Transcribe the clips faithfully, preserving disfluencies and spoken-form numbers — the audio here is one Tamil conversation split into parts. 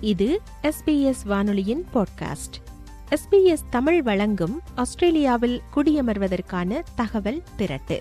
இது எஸ் பி எஸ் வானொலியின் podcast. S B S Tamil வழங்கும் ஆஸ்திரேலியாவில் குடியமர்வதற்கான தகவல் திரட்டு.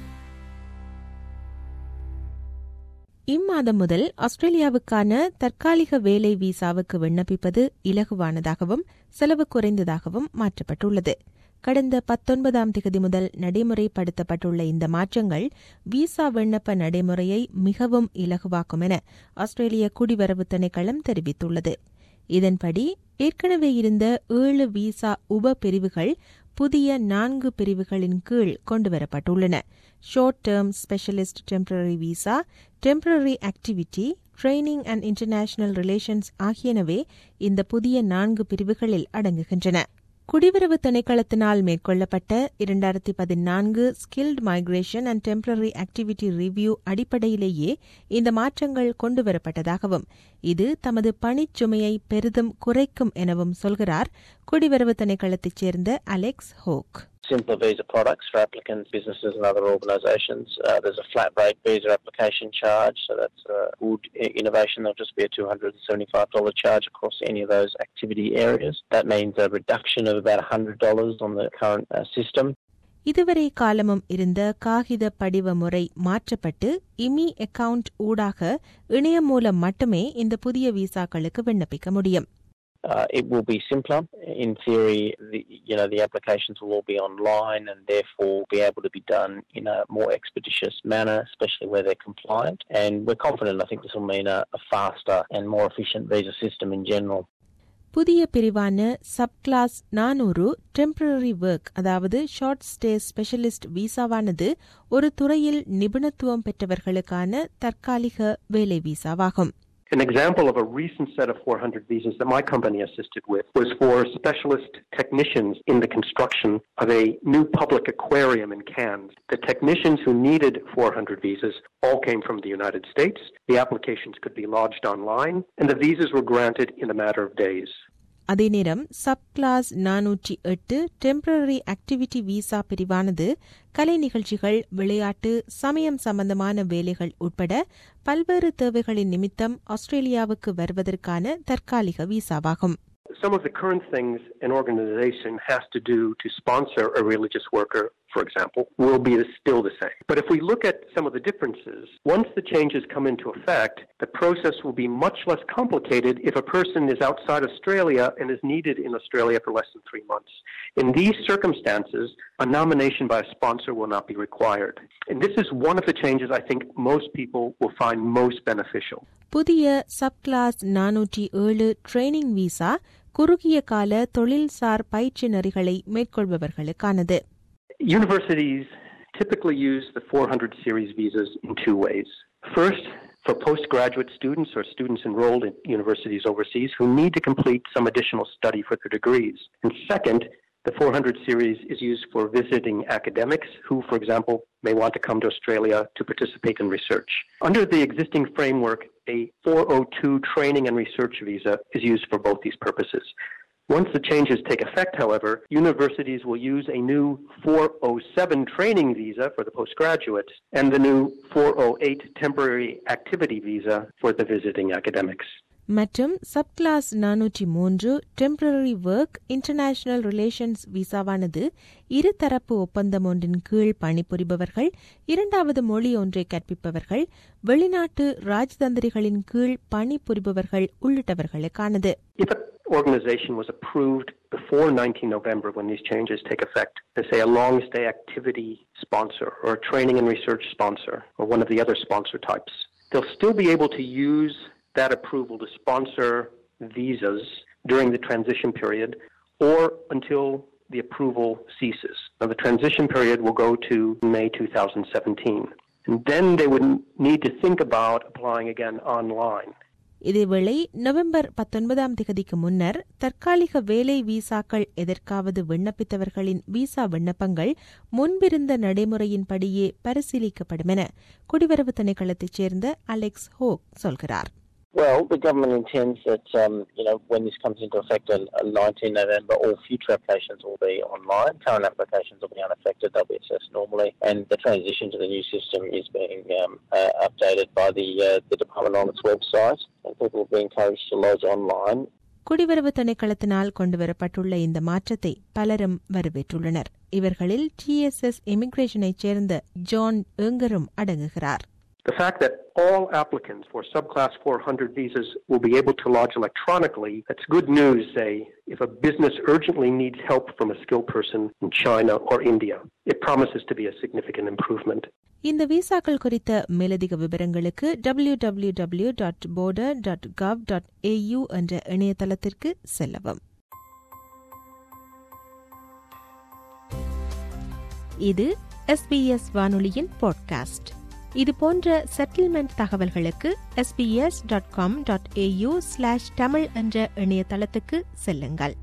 இம்மாதம் முதல் ஆஸ்திரேலியாவுக்கான தற்காலிக வேலை வீசாவுக்கு விண்ணப்பிப்பது இலகுவானதாகவும் செலவு குறைந்ததாகவும் மாற்றப்பட்டுள்ளது. கடந்த பத்தொன்பதாம் திகதி முதல் நடைமுறைப்படுத்தப்பட்டுள்ள இந்த மாற்றங்கள் விசா விண்ணப்ப நடைமுறையை மிகவும் இலகுவாக்கும் என ஆஸ்திரேலிய குடிவரவு திணைக்களம் தெரிவித்துள்ளது. இதன்படி ஏற்கனவே இருந்த ஏழு விசா உப பிரிவுகள் புதிய நான்கு பிரிவுகளின் கீழ் கொண்டுவரப்பட்டுள்ளன. Short term specialist temporary visa, temporary activity, training and international relations ஆகியனவே இந்த புதிய நான்கு பிரிவுகளில் அடங்குகின்றன. குடிவரவு திணைக்களத்தினால் மேற்கொள்ளப்பட்ட இரண்டாயிரத்தி பதினான்கு skilled migration and temporary activity review அடிப்படையிலேயே இந்த மாற்றங்கள் கொண்டுவரப்பட்டதாகவும் இது தமது பணிச்சுமையை பெரிதும் குறைக்கும் எனவும் சொல்கிறார் குடிவரவு திணைக்களத்தைச் சேர்ந்த Alex Hawke. Simpler visa products for applicants, businesses and other organisations. Uh, there's a flat rate visa application charge, so that's a good innovation. There'll just be a two hundred seventy-five dollars charge across any of those activity areas. That means a reduction of about one hundred dollars on the current uh, system. இதுவரை காலமும் இருந்த காகித படிவ முறை மாற்றப்பட்டு இமி அக்கவுண்ட் ஊடாக இணையம் மூலம் மட்டுமே இந்த புதிய விசாக்களுக்கு விண்ணப்பிக்க முடியும். Uh, it will be simpler. In theory, the, you know, the applications will all be online and therefore be able to be done in a more expeditious manner, especially where they're compliant. And we're confident, I think this will mean a, a faster and more efficient visa system in general. புதிய பிரிவான சப் கிளாஸ் நானூறு டெம்பரரி ஒர்க், அதாவது ஷார்ட் ஸ்டே ஸ்பெஷலிஸ்ட் விசாவானது ஒரு துறையில் நிபுணத்துவம் பெற்றவர்களுக்கான தற்காலிக வேலை விசாவாகும். An example of a recent set of four hundred visas that my company assisted with was for specialist technicians in the construction of a new public aquarium in Cairns. The technicians who needed four hundred visas all came from the United States. The applications could be lodged online, and the visas were granted in a matter of days. அதே நேரம் சப் கிளாஸ் நானூற்றி எட்டு டெம்பரரி ஆக்டிவிட்டி விசா பிரிவானது கலை நிகழ்ச்சிகள், விளையாட்டு, சமயம் சம்பந்தமான வேலைகள் உட்பட பல்வேறு தேவைகளின் நிமித்தம் ஆஸ்திரேலியாவுக்கு வருவதற்கான தற்காலிக விசாவாகும். Some of the current things an organization has to do to sponsor a religious worker, for example, will be still the same. But if we look at some of the differences, once the changes come into effect, the process will be much less complicated if a person is outside Australia and is needed in Australia for less than three months. In these circumstances, a nomination by a sponsor will not be required. And this is one of the changes I think most people will find most beneficial. புதிய சப் கிளாஸ் நானூற்றி ஏழு ட்ரெய்னிங் விசா குறுகிய கால தொழில்சார் பயிற்சி நெறிகளை மேற்கொள்பவர்களுக்கானது. Universities typically use the four hundred series visas in two ways. First, for postgraduate students or students enrolled in universities overseas who need to complete some additional study for their degrees. And second, the four hundred series is used for visiting academics who, for example, may want to come to Australia to participate in research. Under the existing framework, a four oh two training and research visa is used for both these purposes. Once the changes take effect, however, universities will use a new four oh seven training visa for the postgraduates and the new four oh eight temporary activity visa for the visiting academics. மற்றும் சப் கிளாஸ் நானூற்றி மூன்று டெம்பரரி ஒர்க் இன்டர்நேஷனல் ரிலேஷன்ஸ் விசாவானது இருதரப்பு ஒப்பந்தம் ஒன்றின் கீழ் பணிபுரிபவர்கள், இரண்டாவது மொழி ஒன்றை கற்பிப்பவர்கள், வெளிநாட்டு ராஜதந்திரிகளின் கீழ் பணிபுரிபவர்கள் உள்ளிட்டவர்களுக்கானது. Organization was approved before nineteenth November when these changes take effect. They say a long-stay activity sponsor or a training and research sponsor or one of the other sponsor types. They'll still be able to use that approval to sponsor visas during the transition period or until the approval ceases. Now, the transition period will go to May twenty seventeen. And then they would need to think about applying again online. இதேவேளை நவம்பர் பத்தொன்பதாம் திகதிக்கு முன்னர் தற்காலிக வேலை விசாக்கள் எதற்காவது விண்ணப்பித்தவர்களின் விசா விண்ணப்பங்கள் முன்பிருந்த நடைமுறையின்படியே பரிசீலிக்கப்படும் என குடிவரவு திணைக்களத்தைச் சேர்ந்த அலெக்ஸ் ஹோக் சொல்கிறார். Well, the government intends that, um, you know, when this comes into effect on nineteenth November, all future applications will be online. Current applications will be unaffected. They'll be assessed normally. And the transition to the new system is being um, uh, updated by the uh, the department on its website. And people will be encouraged to lodge online. குடிவரவு திணைக்களத்தினால் கொண்டுவரப்பட்டுள்ள இந்த மாற்றத்தை பலரும் வரவேற்றுள்ளனர். இவர்களில் டிஎஸ்எஸ் இமிகிரேஷனைச் சேர்ந்த ஜான் ஏங்கரும் அடங்குகிறார். The fact that all applicants for subclass four hundred visas will be able to lodge electronically, that's good news, say, if a business urgently needs help from a skilled person in China or India. It promises to be a significant improvement. இந்த விசாக்கள் குறித்த மேலதிக விவரங்களுக்கு W W W dot border dot gov dot A U என்ற இணையதளத்திற்கு செல்லவும். இது எஸ்பிஎஸ் வானொலியின் பாட்காஸ்ட். இது போன்ற செட்டில்மெண்ட் தகவல்களுக்கு SBS dot com dot A U slash Tamil என்ற இணையதளத்துக்கு செல்லுங்கள்.